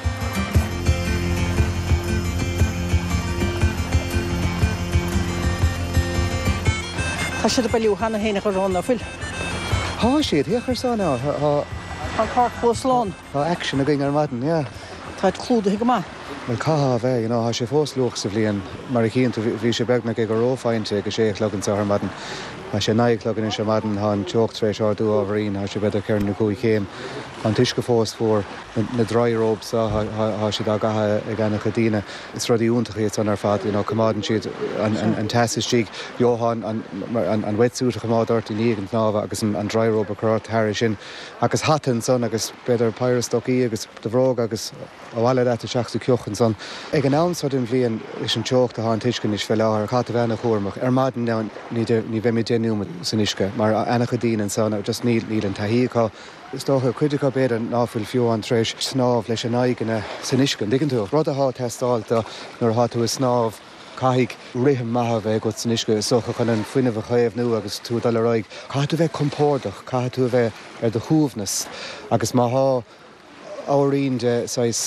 Tá siad a bailú hana héna go rána fuil. Tá siad hiachar sána Tá cá fósláán. Tá action a ging ar madan, yeah. Tá clúda go má. Well cá bheith, há sé fóslúach sa bblion mar chéanta bhí sé beagna ag go rófáinte go sé chlogann sa madan. Tá sé naiglogan in se madan há an teochtrééis áú áhrín há sé beidir cearn na cúi chéim. An tuisce fós fuór na dráirób sa há si a gathe ag anna chudíine. Is rudí úntachaí san ar fad cumádan siad an teistíigh Johan an wetúta chumádáirt i níag an náha agus an dráirób a churát thir sin. agus hatan san agus beidir pyrostoí agus de bhróg agus bhhaile a seachú ceochan san. Ag an ansá in bhíon is an teocht a há an tuiscin is fel láthir chat a bhena chóirmach. Ar madan ní bheith mé nniu san isce, mar ana go dtíanaan sanna just níl níl an taíá. Is dócha chuideá beidir an náfuil fiú an trééis snáb leis an aigeine san isce. Digann tú rud aá testáilta nuair há tú is snáb caiigh rithim maithe bheith go san isce socha chun an fuiineh chéamh nu agus tú dal roiig. Cá tú bheith compórdach, cá tú bheith ar do chúbhnas agus má há áírínde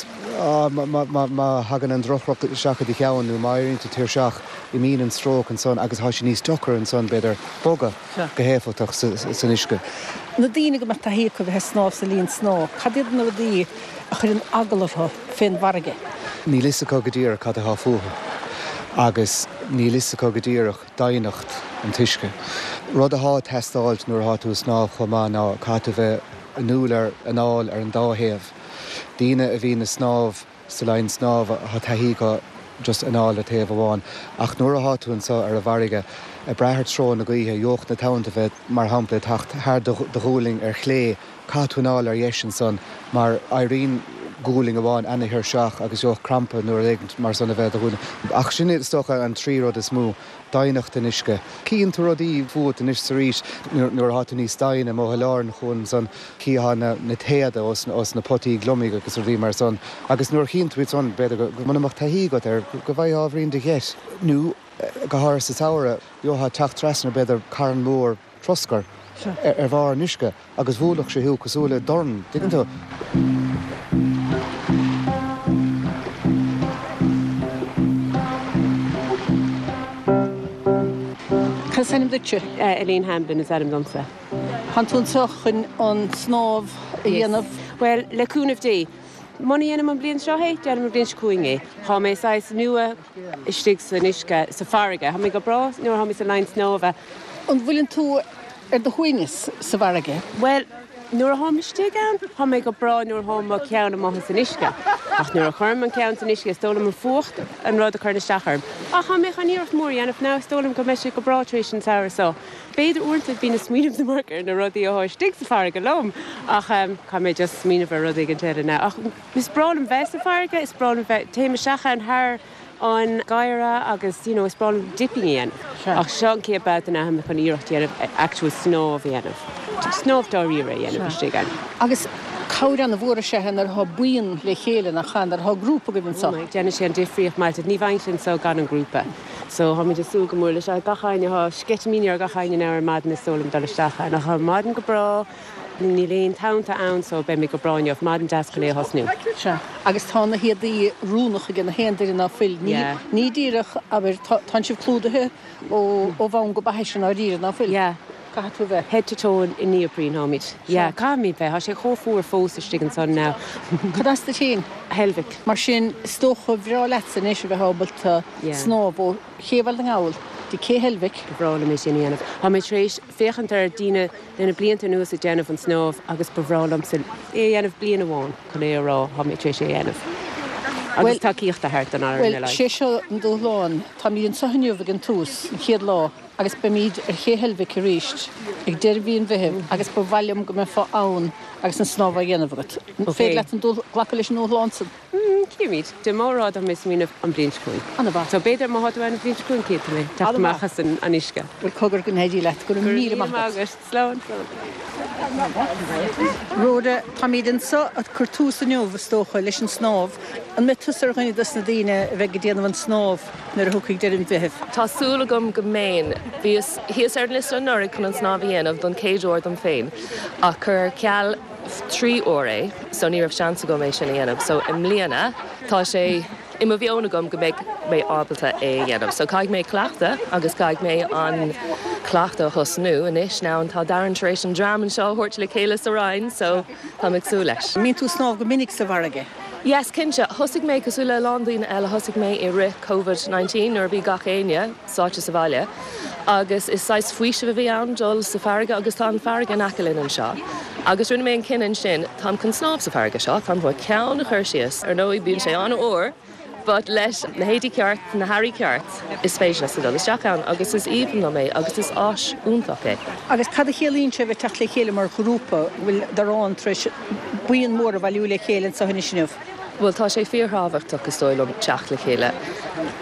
má hagan an drochroch seachad i cheannú mairínta tíir seach i mí an strók an son agus há sin níos dochar an son beidir boga go héfaach san isce. Na dtíine go mar taí go bheit snáb sa líon sná, Chadiad na dí a chur an agalartha féin warige. Ní lisaá go dtíar cad ath fuha agus ní lisaá go dtíireach dainacht an tuisce. Rud aá testáilt nuair há tú snáb chomá ná cá tú bheith an núlar an áil ar an dáhéamh. Díine a bhí na snáb sa lein snáb a taí go just an áil a taobh amháin. Ach nuair a háún sa ar a bharige a brethart srán na gaothe jocht na tanta bheith mar hampla tacht thar do dhúling ar chlé catúnáil ar dhéisian son mar airín gúling amháin ana thir seach agus joch crampa nuair éigent mar sanna bheith a dhúna. Ach sin is stocha an trí rud is mú dainacht in isce. Cían tú rodí bhuat in is sa rís nuair háta níos daine má heláin chun san cíhanna na téada os na potí glomig agus bhí mar son. Agus nuair chin tú son beidir go manach taí go ar go bhaid ábhrín de gheis. Nú go háir sa táire bheotha teach trasna beidir caran mór troscar ar bhar nisce agus bhúlach sé hiú cosúla dorn. Digann tú? Sanim dúte Eileen Hamblin is Adam Dunsa. Han tún sochn an snáb dhéanamh? Well, le cúnamh dí. Muna dhéanam an blion seo hé, deanam an blion cuainge. Tá mé sais nua istigh sa nisce sa farige. Ha mé go bra, nuair ha mé sa lein snábha. An bhfuiln tú ar do chuoinis sa bharige? Well, nuair a háim istigh an, ha mé go bra nuair háim má ceanna maithe sa nisce. Ach nuair a chuirm an ceann sa nisce, stólam an fuacht an rud a chuir na stachar. Ach ha mé chaníocht mór dhéanamh ná stólam go meisi go bra trééis an saoir so. Beidir uirtad bhí na smíanamh na marcar na rudaí a háir stig sa farige lom. Ach um, cha mé just smíanamh a rudaí an teire ná. Ach is brán an bheith sa farige, is brán an bheith téime seacha an thar an gaire agus you know, is brán dipping íon. Ach seán cí about an aham chun íirecht dhéanamh actual snáb dhéanamh. Snáb dá riire dhéanamh istigh an. Agus Cáir an na bhra sé ar tha buin le chéile nach chan ar tha grúpa go bhín sa. Déanna sé an difriocht mailte ní bhaintlinn so gan an grúpa. So ha mé de sú go mór leis a gachaine ha skeitmíine ar gachaine ná ar madan is sólam dal isteach nach ha madan go bra ní léon tánta ann so be mé go braineh madan deasca lé hosnú. Se. Agus tá na hiad í rúnach gin na héidir na fil ní ní díireach aber tá sibh clúdathe ó ó bhain go bahéis an á ríir na fil. Yeah. Head to toe in neoprene homid. Ja, cá mí bheith, ha sé chófúr fós istigh son ná. Cadasta sin? Helvic. Mar sin stocha bhrá letsan éis bheith habalta snáb ó chéhil an gáil. Dí cé helvic? Bhrála mé sin dhéanamh. Ha mé trééis féchant ar díine lena blianta nuas a déanamh an snáb agus bhrálam sin é dhéanamh bliana amháin chu é rá ha mé trééis é dhéanamh. Agus tá cíocht a hart an áir na Well, sé seo an dúláin, tá míon sahanniuh an tús an chéad lá, agus be míad ar chéhelvic a ríist, ag derbhíon bheithim, agus ba bhailm go me fá ann agus an snáb a dhéanamhgat. Fé leit an ghlacha leis an úláánsan. Cíimiid, de mórrád am mis míanamh an blinscúin. Anna bha. So beidir má háta an blinscúin céta mé, teachtamachchas an anisce. Bhfuil cogur go néidí leit, gur mí agus slán. Róda tá míad sa a chur tús a neomh stócha leis an snáb, an me tusar chuine dus na daine bheith go déanamh an snáb nar a thucaigh deirim bheithih. Tásúla gom go méin, híos ar list an nuair chun an snáb dhéanamh don céadúir don féin, a chur ceall trí óré, so ní rah seansa go mééis sin dhéanamh. So im líana tá sé I mo bheonna gom go méid mé ábalta é dhéanamh. So caiig mé cleachta agus caiig mé an cleachta hosnú inis ná an tá daran éis an drám an seo thuirt le chéile sa rain, so tá migsú leis. Mín tú snáb go minic sa bharige? Yes, cinse, thusig mé cosúla London eile thusig mé i ri COVID nineteen ar bhí gach éine, sáte sa bhaile, agus is sais fuise bhí an dul sa farige agus tá an farige an acalinn an seo. Agus rinne mé an cinan sin, tá chun snáb sa farige seo, tá bh ceann na chuirsias ar nó i bíonn sé an ór, but leis na héadí ceart na Harry ceart is féisina sa dul isteach an, agus is even na mé, agus is ás úntaach é. Agus cad a chéalaín se bheith teach le chéile mar grúpa bhfuil darrán treis buon mór a bhailiú le chéileann sa hine sinmh. Bhfuil tá sé fíorthrábhacht agus dóilm teach le chéile.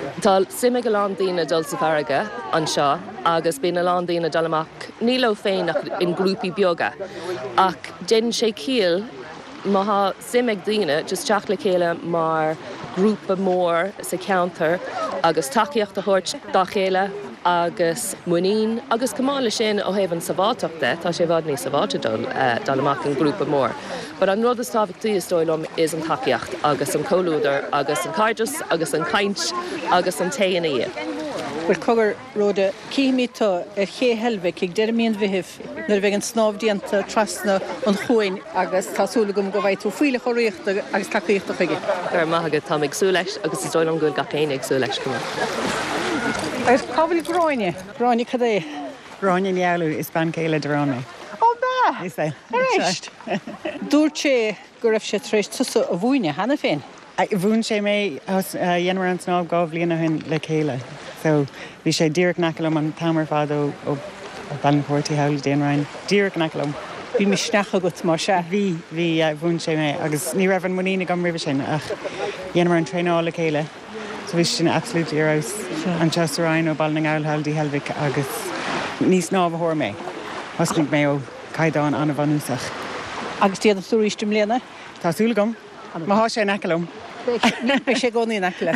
Tá simime go lándaína dul sa farige an seo, agus bína lándaína dul amach níló féin in grúpi beaga. Ach déan sé cíal má simime daine just teach le chéile mar grúpa mór sa counter agus takeíocht a thuirt dá chéile agus muín agus cumála sin ó héhann saváteachta, tá sé bhd ní saváte dul uh, dul amach an grúpa mór. But an rud is táhachtí is dóilm is an takeíocht agus an cóúdar agus an cairdus agus an caint agus an taana í. Bhfuil cogur róda cíimítá ar ché helbh ag deirmíon bhíhih nar bheith an snábhdíanta trasna an chuin agus tásúlagum go bhaid tú fuile choíochta agus takeíochta chuige. Gur maithagad tá ag sú leis agus is dóilm gúil gacéine ag sú leis go. Ar cabhail gráine, gráine cadé? Gráine lealú is ban céile drána. Ó bá! Is é. Éist. Dúirt sé go raibh sé tréis tusa a bhuaine hena féin. Bhún sé mé dhéanamar an snáb gáh líana hin le chéile. So bhí sé díreach nacalm an tamar fad ó Ballinportaí Hail déanrain. Díreach nacalm. Bhí mi sneach agat mar se. Bhí bhí bhún sé mé agus ní raibh an muína go rih sin ach dhéanamar an tréáil le chéile. So bhí sin absolútely ar aus an teastaráin ó Balling Hail Haldaí Helvic agus níos náb a thóir mé. Thosnig mé ó caidáin anna bhanúsach. Agus tíad an súrístim léana? Tásúla gom. Má há sé nacalm. Bé sé gcónaí nacla.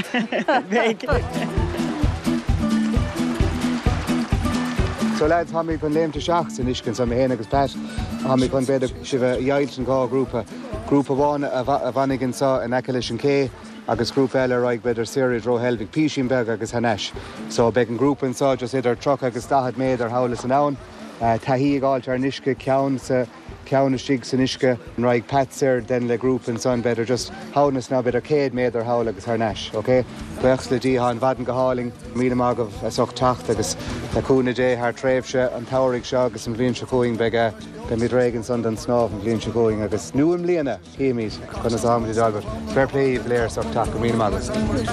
So lads, ha mi gon léimte seach san iscin sa mé héana agus pet, ha mi gon beidir si bheith iail an gá grúpa. Grúpa bháin a bhanigin sa in Eccles an cé, agus grúpa eile roiig beidir Sirid Ró Helvic Písínbeg agus Hanesh. So beag an grúpa sa just idir troch agus dahad méid ar haulas an ann. Tahí gáilt ar nisce ceann sa ceanna stig san isce an roiig Patsir den le grúpa san beidir just haunas ná beidir céad méid ar haul agus Hanesh, ok? Buchs le dí an bhadan go háling, míle mágah a soch tacht agus taúna dé haar tréimhse an tairigh se agus an bblionn se cóing beige be mid réigen san den snáb an bblionn se cóing agus nuam líana chéimiid chuna sámid dalbert. Fair play léir soch tacht go míle mágas.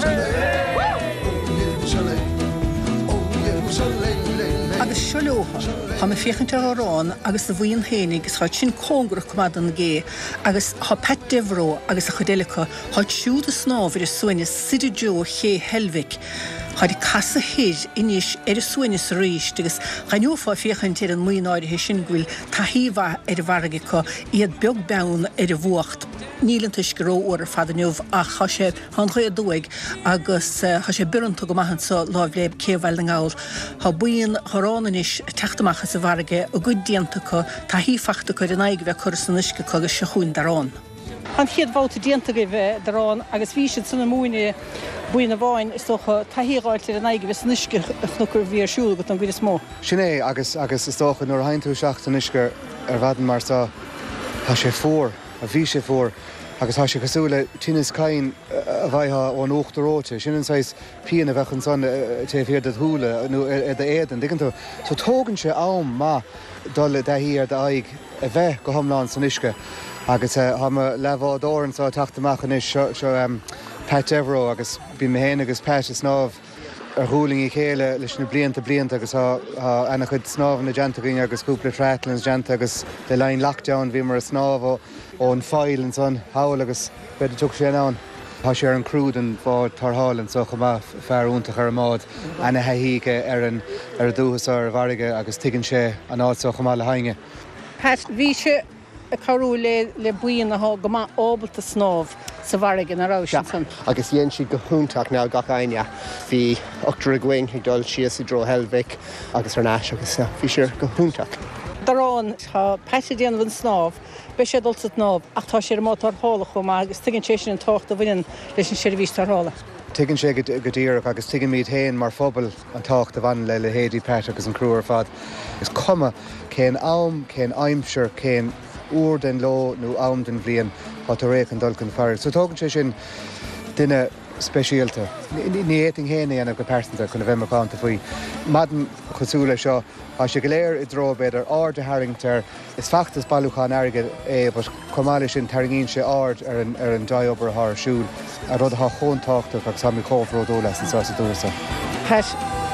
Agus seolóha, ha me féchante árán agus a bhuion hénig gus háid sin cóngrach cumad an gé agus ha pet devró agus a chudélica háid siúd a snáb ar a suine Sidiú ché Helvic. Háid casa héid inis ar a suine sa ríist agus chaneofa féchante ar an muoináirithe sin gúil tahíha ar a bharagacha iad beag beann ar a bhuacht. Nílantais go ró óir fadanniuh ach cha sé an chuad dúig agus cha sé buranta go maithan sa lábhléib céhhail an gáil. Tá buíon choránanis teachtamachcha sa bharige a go diantacha tá hífachta chu an aige bheith chur san isce agus se chuin darán. An chiad bháta dianta go bheith darán agus bhí siad sanna múine buína bháin is tócha taíáilte an aige bheith san isce chnucur bhí arsúla go an gcuid is mó. Sin é agus agus is tócha nuair hain tú seach an isce ar bhadan mar sa tá sé fór a bhí sé fór. Agus tá sé cosúla tínas cain a bhaitha ón uachtaróte, sin an sais píana a bheitchan san té fér de thúla nó ar de éan, digan tú. So tógann sé am má dul de hí ar de aig a bheith go thomláin san isce. Agus ha me lehádóran sa taachtamach is seo Pat Devereux agus bí me héana agus Pat is snáb ar thuúling í chéile leis na blianta blianta agus ana chud snáb na gentagaín agus cúpla treitlans genta agus de lein lockdown bhí mar a snáb ón fáil an son hail agus beidir tuach sé ann. Tá sé ar an crúd an bhád tarthálan so go má fearúntaach ar mád ana heíige ar an ar dúchas ar bharige agus tuigann sé an áit so go má le hainge. Pat, bhí sé a carú le le buíonna há go má ábalta snáb sa bharige na rá san. Agus dhéon si go húntaach ná gach aine. Bhí ochtar a gcuin ag dul sios i Ró Helvic agus ar náis agus bhí sé go húntaach. Darán tá peise déanamh an snáb, be sé dul sa náb ach tá sé má tarthála chum agus tuigann sé sin an tácht a bhainean leis an seirbhís tarthála. Tuigann sé go dtíach agus tuigann míad héin mar phobal an tácht a bhain le le héadí Pat agus an crúar fad. Is cuma cén am, cén aimseir, cén úr den lo nó am den bblion á tar réach an dul chun fearr. So tógann sé sin duine speisialta. Ní éting héna anana go persanta chun a bheith marcánta faoi. Madan chusúla seo a sé go léir i dro beidir áard a haingtar is feachtas bailúcháin airige é, but cumáile sin taringín sé áard ar an ar an daobair th siúil a rud ath chóntáachta agus samí cóhródó leis an sása dúsa. Pat,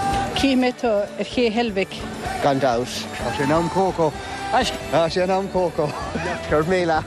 cíimetá ar ché Helvic. Gandát. Tá sé nám cócó. Tá sé nám cócó. Cur míle.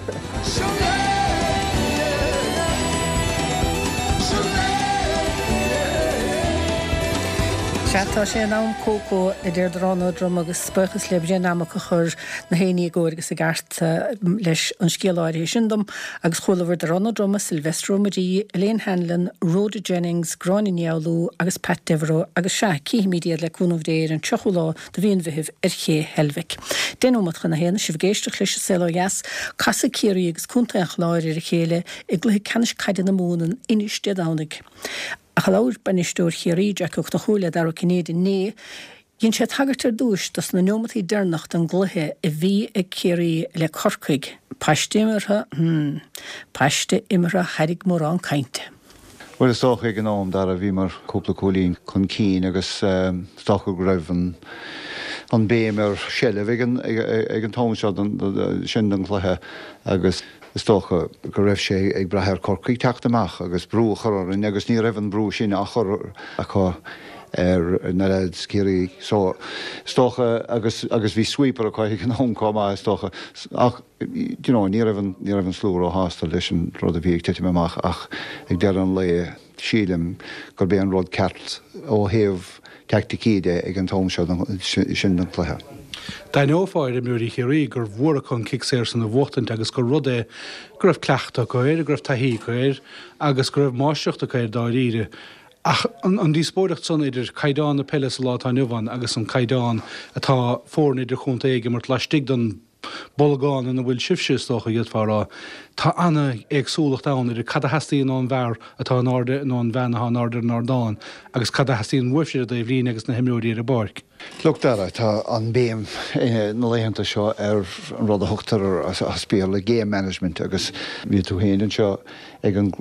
Setá sé ná cócó i d déirránádrom agus spechas le bhé amach chur na héí ggóirgus a gart leis an scéáir sindom agus cholamhar de rannádroma Silvestro Marie, Elaine Hanlon, Rhoda Jennings, Gráinne Nealú agus Pat Devereux agus se cíimiad le cúnmhdéir an tucholá do bhíon bhih ar ché helvic. Denúmat chuna héana si bhgéiste leis selas casa céirí agus cúntaach láir ar a chéile i gluthe canis caiide na múnan iniste dánig. A chaláir banistúr chéirí Jack na chúla dar o Canadian né, ginn sé tagartar dúis das na nómatí dernacht an gluthe i bhí ag céirí le corcaig, paiste imirtha, hmm, paiste imirtha harig mór an cainte. Well is stoch ag an ám dar a bhí mar cúpla cúlín chun cín agus um, stoch go raibh an an béim ar selle ag an ag an táimsead sin an gluthe agus is tócha go raibh sé ag brethir corcaí teachtamach agus brú chorin agus ní raibh an brú sin a chor a chu ar na leid céirí so tócha agus agus bhí sweeper a chuid an homcáma is tócha ach you know, ní raibh ní raibh an slúr ó hástal leis an rud a bhí ag tiiti amach ach ag dear an le sílim gur bé an rud ceart ó héamh tacticíide ag an táimsead sin an cluthe. Dain ófáir im múí chéirí gur bhra chun kick séir san na bhtain agus gur rudé gur raibh cleachta chuir, gur raibh taí chuir agus gur raibh máisteachta chuir dá ríre. Ach an dí spóireacht san idir caiidán na pelle sa látá nuhan agus an caiidán atá fórn idir chunta éige mar leistig don bolgáin in bhfuil sibsetócha dhéadfárá. Tá anna agsúlacht dán idir cad heíon an bhar atá an áde nó an bhenaá náidir nádáin agus cad heíon bhuiir a bhríon agus na himúí ar a barc. Lug dara tá an béim naléhananta seo ar an rud a thugtar a spéir le game management agus bhí tú héanaan seo ag an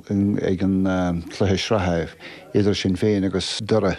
cluthe sratheh idir sin féin agus dore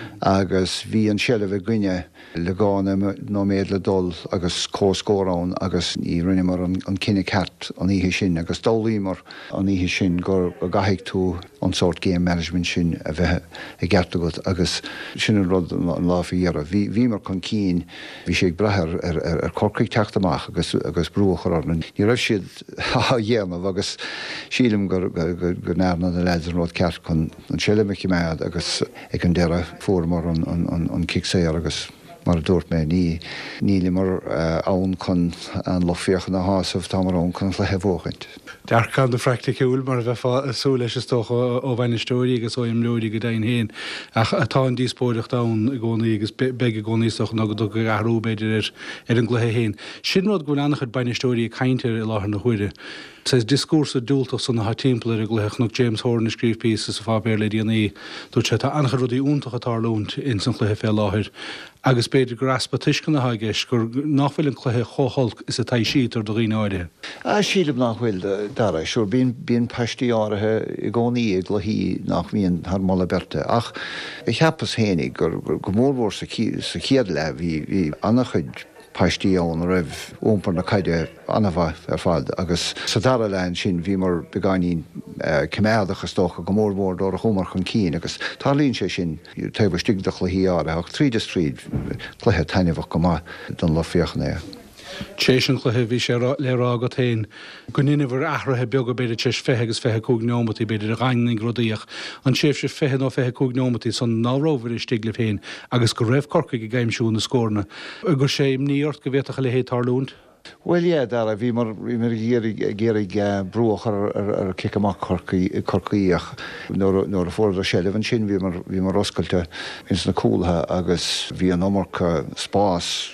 agus bhí an selle bheith gine le gána nó méad le dul agus cóscórán agus í rinne mar an cinenne ceart an ihe sin agus dólímar an ihe sin gur a gaigh tú an sort game management sin a bheith i gceartagat agus sin an rud an láfiíar. Bhí mar chun cín bhí sé ag brethir ar corcaigh teachtamach agus agus brúchararnan. Ní raibh siad dhéanamh agus sílim gur nearna na leidir an rud ceart chun an silimeici méad agus ag an deire fuór mar an kick séir agus mar a dúirt mé ní níli mar ann chun an lochfíochan na hásamh tá mar ann chun le hebhóchaint. Dear can de fracticúil mar bheith sú leis tócha ó bhaine stóí agus ó im leúí go daon héin ach atá an díospóireach dán i gcónaí agus be a gcóníoach nó go go ahrúbéidir ar an gluthe héin. Sin rud go annach baine stóí caiintear i láthair na chuide. Says discourse dúltach san na timpplair a gluitheach nach James Horn na scríbpíos sa fábéir le díanaí dúirt sé tá ancha rudí úntaach atá lúnt in san cluthe fé láthir. Agus beidir gur aspa tuiscin na hagéis gur nachfuil an cluthe choholc is a taid sítar do rií áide. A sílim nachhfuil dara, siúr bíon peistí áirithe i gcónaí ag gluthí nach bhíon thar mala berte. Ach i cheappas hénig gur go mórmór sa chéad le bhí annach chuid paistí ón raibh ómpar na caide anmhaith ar fád agus sa dara lein sin bhí mar begáinín ceméadachas tócha go mórmór dó a chumar chun cín agus tá líonn sé sin taobh stigdach le híára ach tríd a stríd cluthe tainehah go má don lofiochan é. Téisian chuthe bhí sé lerá go tain go ninehar ahrathe beag go beidir teis fethe agus fethe cúgnómatí beidir a gaining rodíoch an séh sé fethe nó fethe cúgnómatí san náróhar is stigla féin agus go raibh corca go gaiimsún na scórna. Gur sé níort go bhéach le hétar lúnt? Well yeah, dar bhí mar mar gérig brúchar ar cicamach corcaíach nóair a fór a sellhan sin bhí mar bhí mar oscailte ins na cúlathe agus bhí an ómarcha spás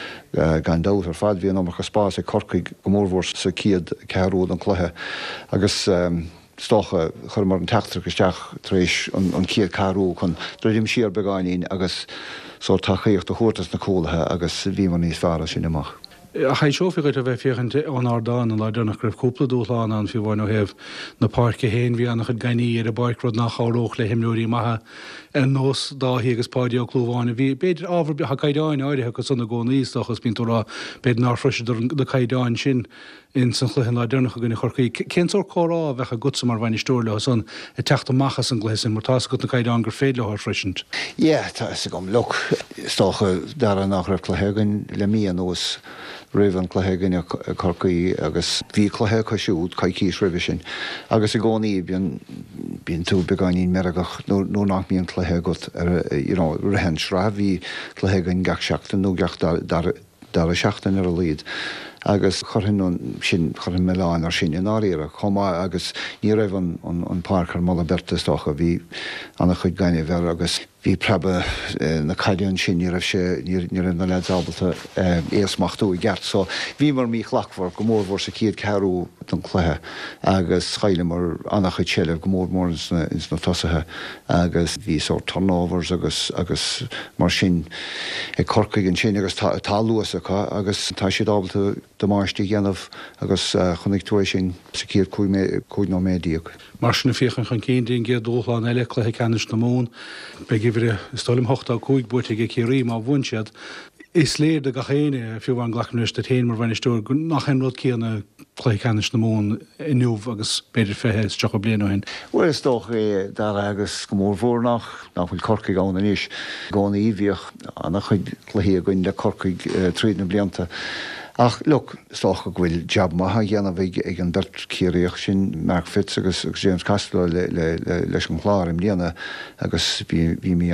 gan dát ar fad bhí an ómarcha spás ag corcaigh go mórmhór sa cíad cearúd an cluthe agus stocha chur mar an teachtarchasteach trééis an cíad carú chun druidim siar begáinín agus só tachaíocht a chuirtas na cúlathe agus bhí mar níos fearra sin amach. A chaid seofiúid a bheith fiochan an ardáin an leidirnach raibh cúpla dúláán an fi bhhain ó heh na páirce héin bhí annach chud gainí ar a baricrod nach cháróch le himúí maithe an nós dáthaí agus páidí ó clúháinna bhí beidir ábhar be caiidáin áirithe go sanna gcónaíos achas bín túrá beidir ná freisin de caiidáin sin in san chluchan leidirnach a gine chorcaí. Céntóir chorá bheitcha gutsa mar bhaine stóirle san i teachta machchas an gléisin mar tá go na caiidáin gur féad lethir freisint. Ié, tá is gom loch stocha dar nach raibh chluthegann le mí an nós rihan chluthe gine corcaí agus bhí chluthe cosisiút caiicís rih sin. Agus i gcónaí bíon tú beáín meragach nó nach bíon chluthe go rihan sra bhí chluthe gan gach seachtain nó gach dar a seachtain ar a líad. agus chorhin sin chorhin meán ar sin in áíire chomá agus ní raibh an pácar mala bertastácha bhí anna chuid gaine bhar agus bhí prebe na caiún sin ní raibh sé ní na leábalta éasmachtú i gceart, so bhí mar mí chlachhar go mór bhór sa cíad ceú don chluthe agus chaile mar anna chuid séileh go mór mór ins na tosathe agus bhí só turnovers agus agus mar sin ag corcaigh an sin agus tá luasacha agus tá siad ábalta do máistí ghéanamh agus chunigtúéis sin sa cíad cúid nó médiaach. Mar sinna fiochan chun céindíon gé dúláán eile chluthe ceannis na mún, be gihre stolim hochtá cúig buirte ag céirí má bhainsead. Is léir a gachéine fiú an ghlachnuis de téin mar bhainistúir nach an rud céanna chluthe ceannis na mún inniuh agus beidir fethe teach a bliana hin. Well is doch é dar agus go mór bhórnach nach bhfuil corcaigh anna níos gána íbhíoch anna chuid chluthaí a gcuin de corcaigh tríd na blianta. Ach, look, stocha bhfuil jab maithe dhéanamh ag an bert cíireoch sin Mark Fitz agus James Castlew leis an chláir im líana agus bhí mí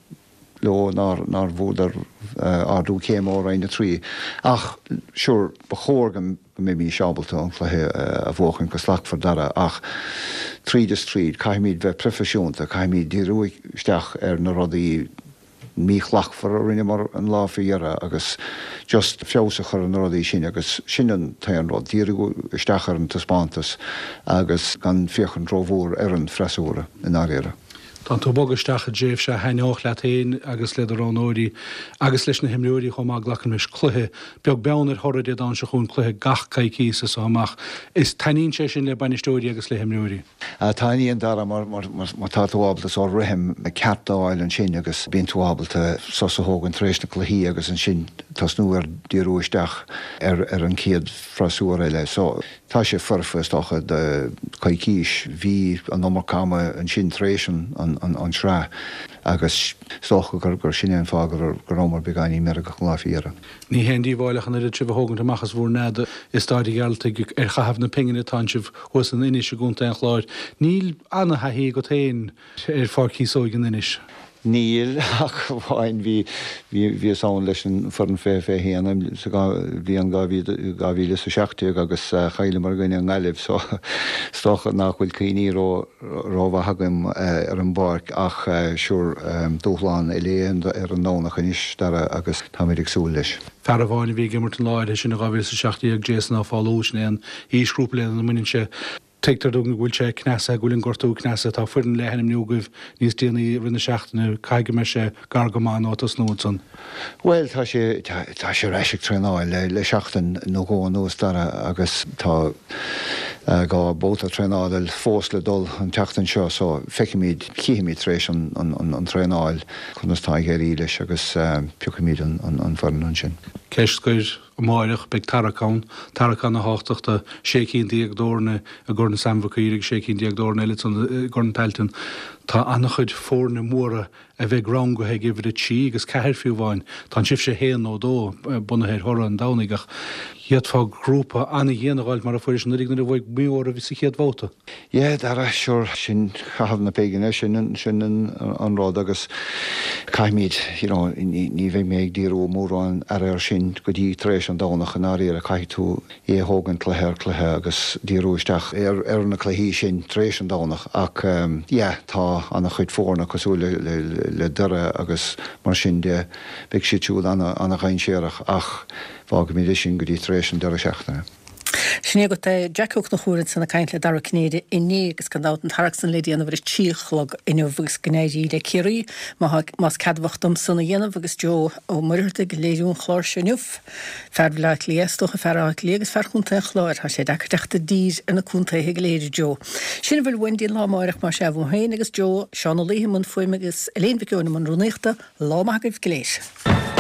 lo nar bhódar ardú céim ó raine trí. Ach, siúr, ba chóirgam mé bhí seábalta an chluthe a bhóchan go slachfar dara ach tríd is tríd, caiimíd bheith profisiúnta, caiimíd díúisteach ar na rudaí mí chlachfar a rinne mar an láfiíara agus just feosachar an rudaí sin agus sinan ta an rud díú istechar an taspántas agus gan fiochan dróhór ar an freisúra in áréire. Tá tú bogasteach a déobh se heineoch le taon agus le aránóirí agus leis na himúirí chumá ghlachan mis chluthe beag beannar thoradé an se chun chluthe gach caiicí sa amach. Is taín sé sin le banistóirí agus le himúirí. Taíon dara mar tá túábaltas ó rihim me ceaptáil an sin agus bíon túábalta sosa hógan trééis na chluí agus an sin tas nu ar díúisteach ar an céad frasúir eile. So tá sé forfastácha de caiicís hí an nómarcama an sin trééis an an sra agus socha gur gur sin an fágur gorómar beganí mer go láfiíra. Ní hendí bháilech an idir hogan amachchas bhór nada is stáidí gealta ar chahab na pingin tánsih hus an inis a gúnta an chláir. Níl anna ha hí go tain ar fácí sógan inis. Níl ach bháin bhí bhí sáin leis an for an fé fé héanam bhí an gáhíle sa seachtaí agus chaile mar gine an gáileh so stocha nachhfuil cíní rómha hagam ar an barc ach siúr dúchláán i léon ar an nónach inis agus táidir súil leis. Fer a bháin bhí gimmart an láid sin a gáhíle sa seachtaí ag Jason á fáilúisna an ísgrúpla an muinn se tetar dúgan bhfuil sé knasa bhfuil an gortú knasa tá fuan lehannim nuúgah níos déanaí rinne seachtainna caiige me sé gargamán átas nóson. Well tá sé tá sé reisiigh treáil le le seachtain nó gáin nuas dara agus tá gá bóta treáil fós le dul an teachtain seo so feicimíd cíimiid rééis an treáil chunas tá géirí leis agus pucamíd an farnan sin. Ceiscuir máireach beag taracán, taracán na háachta sécín díag dórna a gurna samhaíigh sécín díag dórna eile gurna teiltain. Tá anna chuid fórna móra a bheith rang go heag ihre tí agus ceir fiú bháin, tá sib sé héan ó dó bunahéir thora an dánaigach. Hiad fá grúpa anna dhéanaáil mar a fuir sin rig na bhhaid míóra bhí sa chéad bóta. Ié dar seúr sin chahabh na péigeine sin sin an rád agus caiimíd ní bheith méid díú mórráin ar ar sin go dtí trééis an dánach an áíar a caiithú é hógan chluthir cluthe agus díúisteach ar na chluhíí sin trééis an dánach ach tá anna chuid fórna cosú le dure agus mar sin de beag siúil anna chain séireach ach fá go mí sin go dtí trééis an dure seachtainna. Sinné go Jackúach na chórin sanna caiint le dar cnéide iné agus gan dátan Tarach san lédí anna bhir tíchlog inmhgus gnéidí de ciirí más cadhachtam sanna dhéanamh agus Jo ó muirte go léún chláir sinniuh ferbhleid léastócha ferráid légus ferchúnta chláir tá sé deachta dír ina cúnta ag léidir Jo. Sin bhfuil Wendy lámáireach mar sé bhhéin agus Jo seánna léhimman foiime agus eléonmhiciúna man runnéachta lámaigh léis.